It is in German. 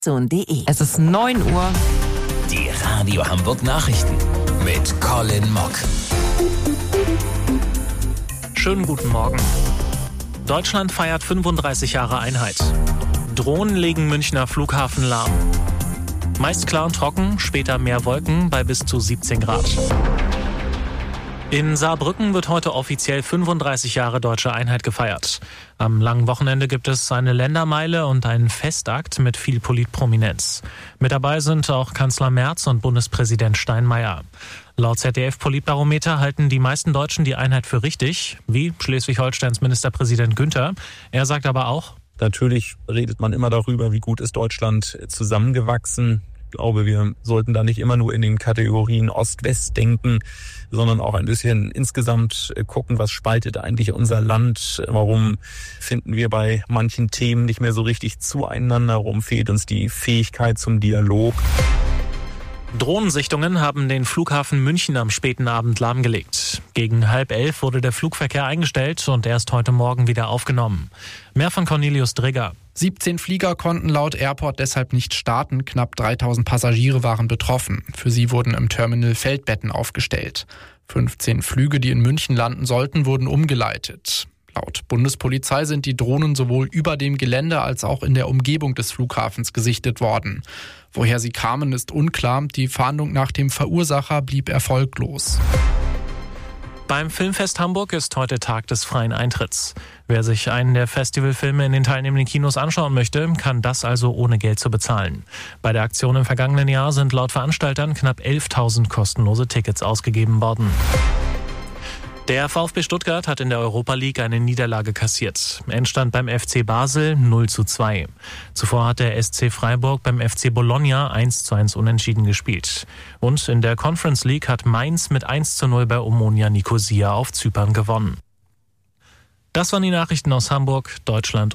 Es ist 9 Uhr. Die Radio Hamburg Nachrichten mit Colin Mock. Schönen guten Morgen. Deutschland feiert 35 Jahre Einheit. Drohnen legen Münchner Flughafen lahm. Meist klar und trocken, später mehr Wolken bei bis zu 17 Grad. In Saarbrücken wird heute offiziell 35 Jahre deutsche Einheit gefeiert. Am langen Wochenende gibt es eine Ländermeile und einen Festakt mit viel Politprominenz. Mit dabei sind auch Kanzler Merz und Bundespräsident Steinmeier. Laut ZDF-Politbarometer halten die meisten Deutschen die Einheit für richtig, wie Schleswig-Holsteins Ministerpräsident Günther. Er sagt aber auch: Natürlich redet man immer darüber, wie gut ist Deutschland zusammengewachsen. Ich glaube, wir sollten da nicht immer nur in den Kategorien Ost-West denken, sondern auch ein bisschen insgesamt gucken, was spaltet eigentlich unser Land? Warum finden wir bei manchen Themen nicht mehr so richtig zueinander? Warum fehlt uns die Fähigkeit zum Dialog? Drohnensichtungen haben den Flughafen München am späten Abend lahmgelegt. Gegen 10:30 wurde der Flugverkehr eingestellt und erst heute Morgen wieder aufgenommen. Mehr von Cornelius Drigger. 17 Flieger konnten laut Airport deshalb nicht starten. Knapp 3000 Passagiere waren betroffen. Für sie wurden im Terminal Feldbetten aufgestellt. 15 Flüge, die in München landen sollten, wurden umgeleitet. Laut Bundespolizei sind die Drohnen sowohl über dem Gelände als auch in der Umgebung des Flughafens gesichtet worden. Woher sie kamen, ist unklar. Die Fahndung nach dem Verursacher blieb erfolglos. Beim Filmfest Hamburg ist heute Tag des freien Eintritts. Wer sich einen der Festivalfilme in den teilnehmenden Kinos anschauen möchte, kann das also ohne Geld zu bezahlen. Bei der Aktion im vergangenen Jahr sind laut Veranstaltern knapp 11.000 kostenlose Tickets ausgegeben worden. Der VfB Stuttgart hat in der Europa League eine Niederlage kassiert. Endstand beim FC Basel 0:2. Zuvor hat der SC Freiburg beim FC Bologna 1:1 unentschieden gespielt. Und in der Conference League hat Mainz mit 1:0 bei Omonia Nicosia auf Zypern gewonnen. Das waren die Nachrichten aus Hamburg, Deutschland